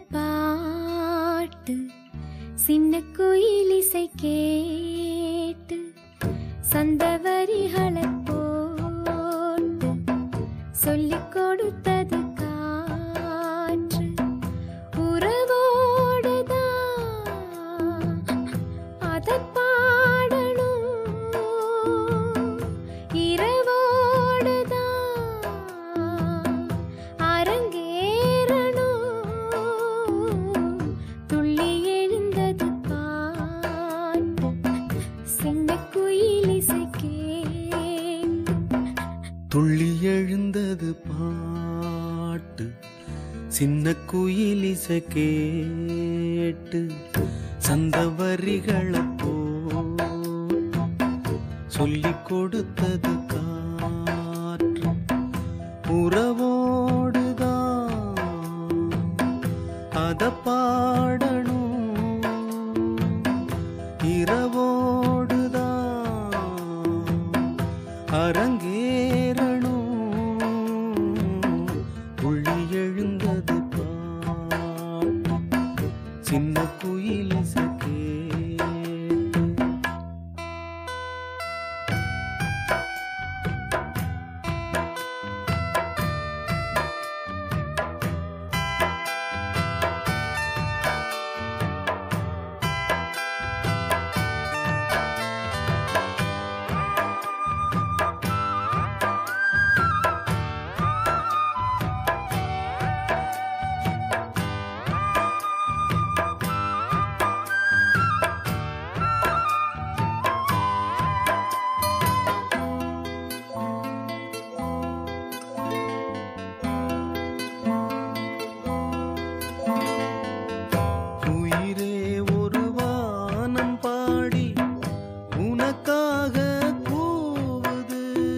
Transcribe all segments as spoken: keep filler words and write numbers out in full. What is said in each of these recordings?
பாட்டு சின்ன குயிலிசை கேட்டு சந்தவரிகளை போட்டு சொல்லிக் கொடுத்தது காற்று உறவோடுதான் அதை பாடணும் இரவோடுதான் அரங்கேறணும் துள்ளி எழுந்தது பாட்டு சின்ன குயிலிசை கேட்டு துள்ளி எழுந்தது பாட்டு சின்ன குயிலிசை கேட்டு சந்தவரிகளை போட்டு சொல்லிக் கொடுத்தது காற்று உறவோடுதான் அத பாடணும் இரவோடுதான் அரங்கேறணும் துள்ளி எழுந்தது பாட்டு சின்ன குயிலிசை கேட்டு உயிரே ஒரு வானம் பாடி உனக்காக கூவுது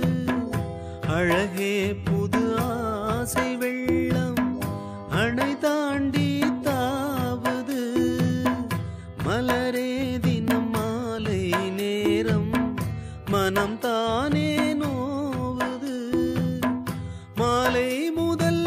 அழகே புது ஆசை வெள்ளம் அணை தாண்டி தாவுது மலரே தினம் மாலை நேரம் மனம் தானே நோவுது மாலை முதல்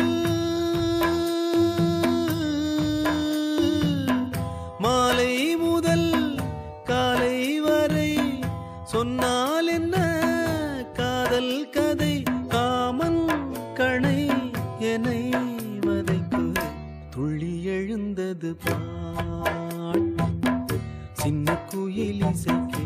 மாலை முதல் காலை வரை சொன்னால் என்ன காதல் கதை காமன் கணை என்னை வதைக்கு துள்ளி எழுந்தது பாட்டு சின்ன குயிலிசை கேட்டு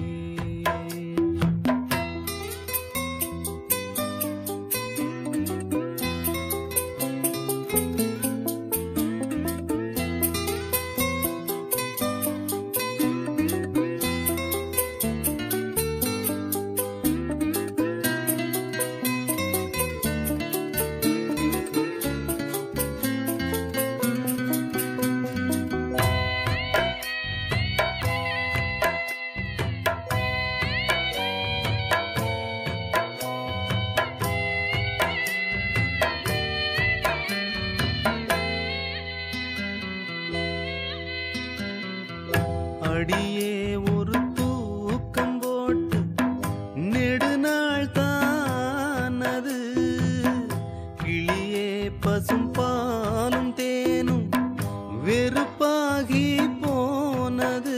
அடியே ஒரு தூக்கம் போட்டு நெடுநாள் தானது கிளியே பசும் பாலும் தேனும் வெறுப்பாகி போனது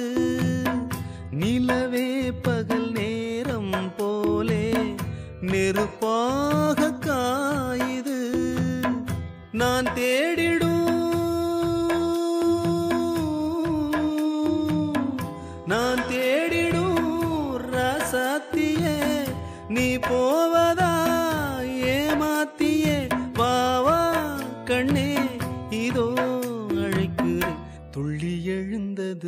நிலவே பகல் நேரம் போலே நெருப்பாக காயுது நான் தேடிடும் நான் தேடிடும் ரசத்தியே நீ போவதா ஏமாத்தியே வாவா கண்ணே இதோ அழைக்கிறேன் துள்ளி எழுந்தது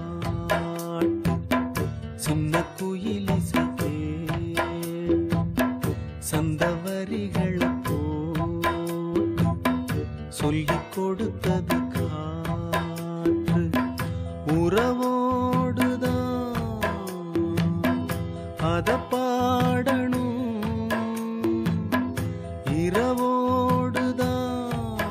பாட்டு சின்ன குயிலிசை கேட்டு சந்தவரிகளை போட்டு சொல்லிக் கொடுத்தது காற்று உறவோடுதான் அத பாடணும் இரவோடுதான்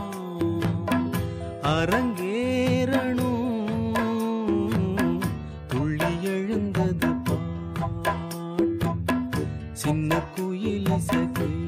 அரங்கேறணும் துள்ளி எழுந்தது பாட்டு சின்ன குயிலிசை கேட்டு